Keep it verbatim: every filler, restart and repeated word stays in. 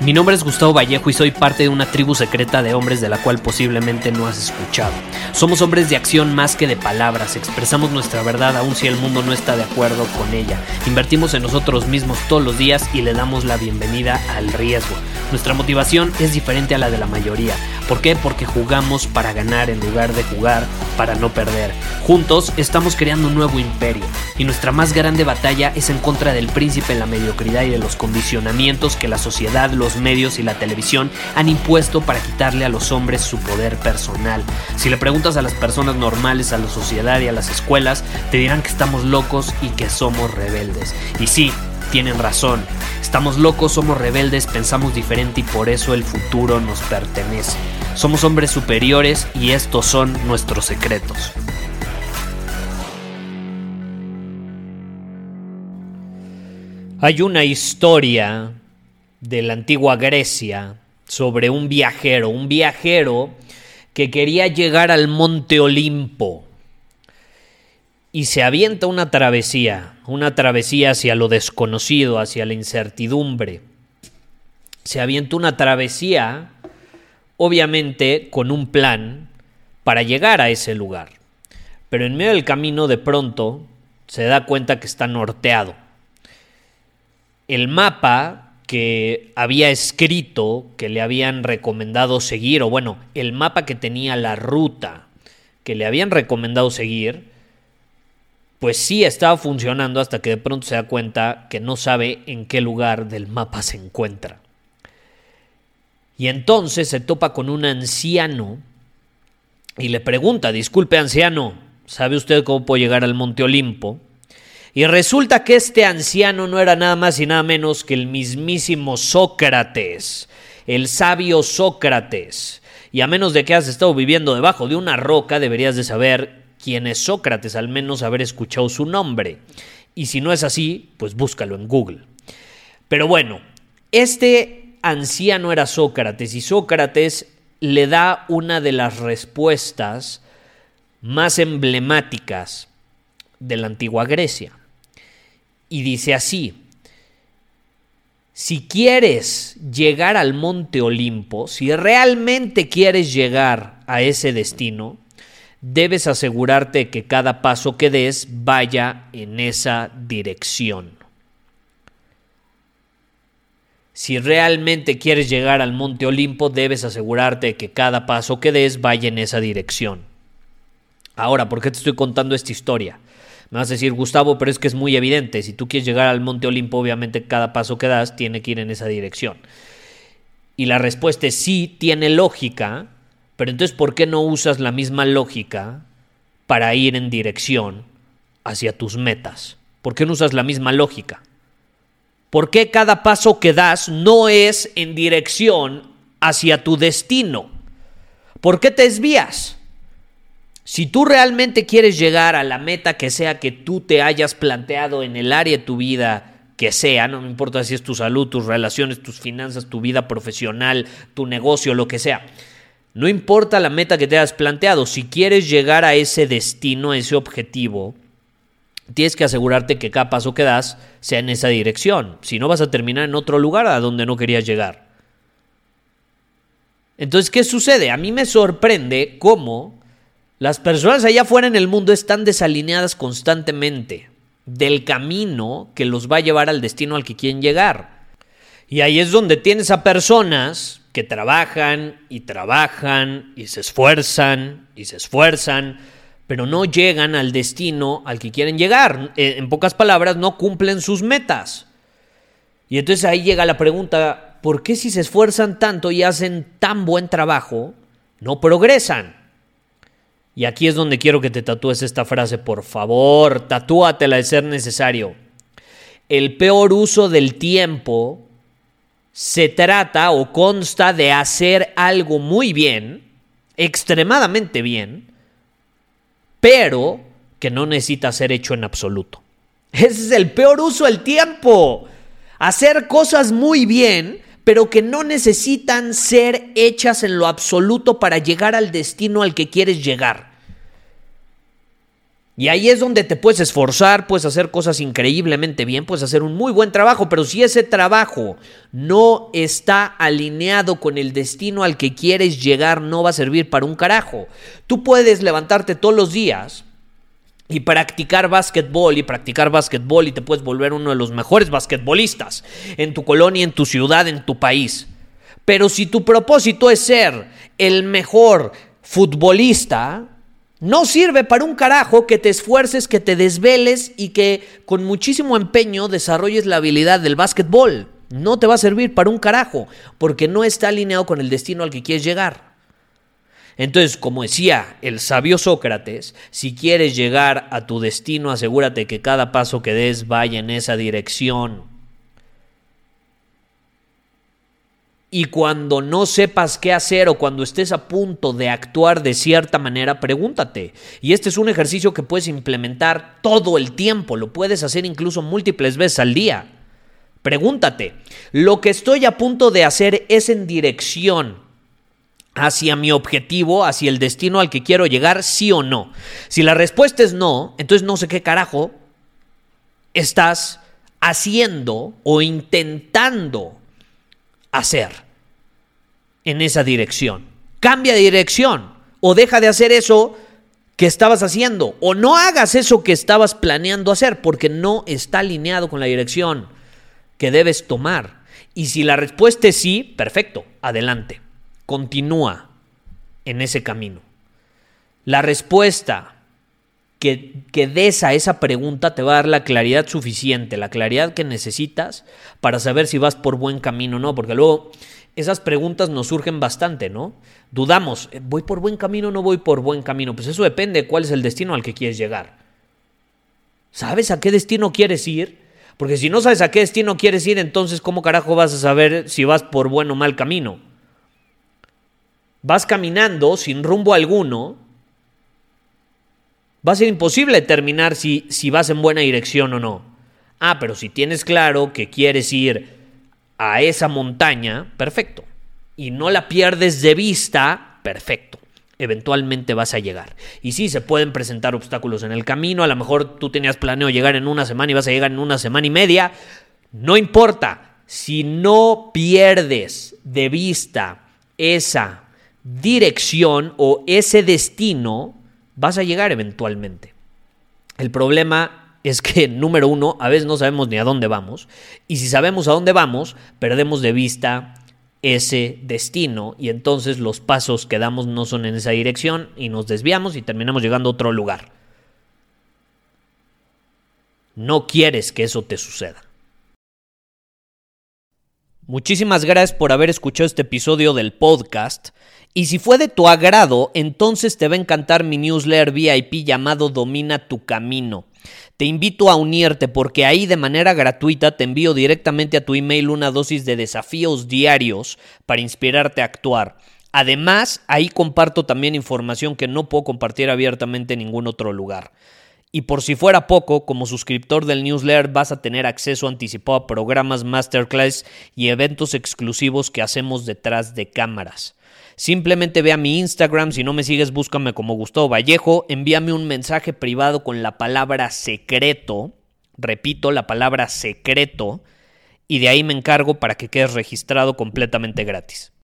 Mi nombre es Gustavo Vallejo y soy parte de una tribu secreta de hombres de la cual posiblemente no has escuchado. Somos hombres de acción más que de palabras, expresamos nuestra verdad aun si el mundo no está de acuerdo con ella. Invertimos en nosotros mismos todos los días y le damos la bienvenida al riesgo. Nuestra motivación es diferente a la de la mayoría. ¿Por qué? Porque jugamos para ganar en lugar de jugar para no perder. Juntos estamos creando un nuevo imperio y nuestra más grande batalla es en contra del príncipe, la mediocridad y de los condicionamientos que la sociedad, los medios y la televisión han impuesto para quitarle a los hombres su poder personal. Si le preguntas a las personas normales, a la sociedad y a las escuelas, te dirán que estamos locos y que somos rebeldes. Y sí, tienen razón. Estamos locos, somos rebeldes, pensamos diferente y por eso el futuro nos pertenece. Somos hombres superiores y estos son nuestros secretos. Hay una historia de la antigua Grecia sobre un viajero, un viajero que quería llegar al Monte Olimpo y se avienta una travesía, una travesía hacia lo desconocido, hacia la incertidumbre. Se avienta una travesía, obviamente con un plan para llegar a ese lugar, pero en medio del camino de pronto se da cuenta que está norteado. El mapa que había escrito, que le habían recomendado seguir, o bueno, el mapa que tenía la ruta que le habían recomendado seguir, pues sí estaba funcionando hasta que de pronto se da cuenta que no sabe en qué lugar del mapa se encuentra. Y entonces se topa con un anciano y le pregunta: disculpe, anciano, ¿sabe usted cómo puedo llegar al Monte Olimpo? Y resulta que este anciano no era nada más y nada menos que el mismísimo Sócrates, el sabio Sócrates. Y a menos de que hayas estado viviendo debajo de una roca, deberías de saber quién es Sócrates, al menos haber escuchado su nombre. Y si no es así, pues búscalo en Google. Pero bueno, este anciano era Sócrates y Sócrates le da una de las respuestas más emblemáticas de la antigua Grecia. Y dice así: si quieres llegar al Monte Olimpo, si realmente quieres llegar a ese destino, debes asegurarte que cada paso que des vaya en esa dirección. Si realmente quieres llegar al Monte Olimpo, debes asegurarte que cada paso que des vaya en esa dirección. Ahora, ¿por qué te estoy contando esta historia? Me vas a decir: Gustavo, pero es que es muy evidente. Si tú quieres llegar al Monte Olimpo, obviamente cada paso que das tiene que ir en esa dirección. Y la respuesta es sí, tiene lógica, pero entonces ¿por qué no usas la misma lógica para ir en dirección hacia tus metas? ¿Por qué no usas la misma lógica? ¿Por qué cada paso que das no es en dirección hacia tu destino? ¿Por qué te desvías? Si tú realmente quieres llegar a la meta que sea que tú te hayas planteado en el área de tu vida que sea, no me importa si es tu salud, tus relaciones, tus finanzas, tu vida profesional, tu negocio, lo que sea, no importa la meta que te hayas planteado, si quieres llegar a ese destino, a ese objetivo, tienes que asegurarte que cada paso que das sea en esa dirección, si no vas a terminar en otro lugar a donde no querías llegar. Entonces, ¿qué sucede? A mí me sorprende cómo las personas allá afuera en el mundo están desalineadas constantemente del camino que los va a llevar al destino al que quieren llegar. Y ahí es donde tienes a personas que trabajan y trabajan y se esfuerzan y se esfuerzan, pero no llegan al destino al que quieren llegar. En pocas palabras, no cumplen sus metas. Y entonces ahí llega la pregunta: ¿por qué si se esfuerzan tanto y hacen tan buen trabajo, no progresan? Y aquí es donde quiero que te tatúes esta frase, por favor, tatúatela de ser necesario. El peor uso del tiempo se trata o consta de hacer algo muy bien, extremadamente bien, pero que no necesita ser hecho en absoluto. Ese es el peor uso del tiempo. Hacer cosas muy bien, pero que no necesitan ser hechas en lo absoluto para llegar al destino al que quieres llegar. Y ahí es donde te puedes esforzar, puedes hacer cosas increíblemente bien, puedes hacer un muy buen trabajo, pero si ese trabajo no está alineado con el destino al que quieres llegar, no va a servir para un carajo. Tú puedes levantarte todos los días y practicar básquetbol y practicar básquetbol y te puedes volver uno de los mejores basquetbolistas en tu colonia, en tu ciudad, en tu país. Pero si tu propósito es ser el mejor futbolista, no sirve para un carajo que te esfuerces, que te desveles y que con muchísimo empeño desarrolles la habilidad del básquetbol. No te va a servir para un carajo porque no está alineado con el destino al que quieres llegar. Entonces, como decía el sabio Sócrates, si quieres llegar a tu destino, asegúrate que cada paso que des vaya en esa dirección. Y cuando no sepas qué hacer o cuando estés a punto de actuar de cierta manera, pregúntate. Y este es un ejercicio que puedes implementar todo el tiempo. Lo puedes hacer incluso múltiples veces al día. Pregúntate, ¿lo que estoy a punto de hacer es en dirección hacia mi objetivo, hacia el destino al que quiero llegar, sí o no? Si la respuesta es no, entonces no sé qué carajo estás haciendo o intentando hacer en esa dirección. Cambia de dirección o deja de hacer eso que estabas haciendo o no hagas eso que estabas planeando hacer porque no está alineado con la dirección que debes tomar. Y si la respuesta es sí, perfecto, adelante. Continúa en ese camino. La respuesta que, que des a esa pregunta te va a dar la claridad suficiente, la claridad que necesitas para saber si vas por buen camino o no, porque luego esas preguntas nos surgen bastante, ¿no? Dudamos, ¿voy por buen camino o no voy por buen camino? Pues eso depende de cuál es el destino al que quieres llegar. ¿Sabes a qué destino quieres ir? Porque si no sabes a qué destino quieres ir, entonces ¿cómo carajo vas a saber si vas por buen o mal camino? Vas caminando sin rumbo alguno. Va a ser imposible determinar si, si vas en buena dirección o no. Ah, pero si tienes claro que quieres ir a esa montaña, perfecto. Y no la pierdes de vista, perfecto. Eventualmente vas a llegar. Y sí, se pueden presentar obstáculos en el camino. A lo mejor tú tenías planeado llegar en una semana y vas a llegar en una semana y media. No importa. Si no pierdes de vista esa dirección o ese destino, vas a llegar eventualmente. El problema es que, número uno, a veces no sabemos ni a dónde vamos. Y si sabemos a dónde vamos, perdemos de vista ese destino. Y entonces los pasos que damos no son en esa dirección y nos desviamos y terminamos llegando a otro lugar. No quieres que eso te suceda. Muchísimas gracias por haber escuchado este episodio del podcast. Y si fue de tu agrado, entonces te va a encantar mi newsletter V I P llamado Domina tu Camino. Te invito a unirte porque ahí de manera gratuita te envío directamente a tu email una dosis de desafíos diarios para inspirarte a actuar. Además, ahí comparto también información que no puedo compartir abiertamente en ningún otro lugar. Y por si fuera poco, como suscriptor del newsletter vas a tener acceso anticipado a programas, masterclass y eventos exclusivos que hacemos detrás de cámaras. Simplemente ve a mi Instagram, si no me sigues búscame como Gustavo Vallejo, envíame un mensaje privado con la palabra secreto, repito, la palabra secreto, y de ahí me encargo para que quedes registrado completamente gratis.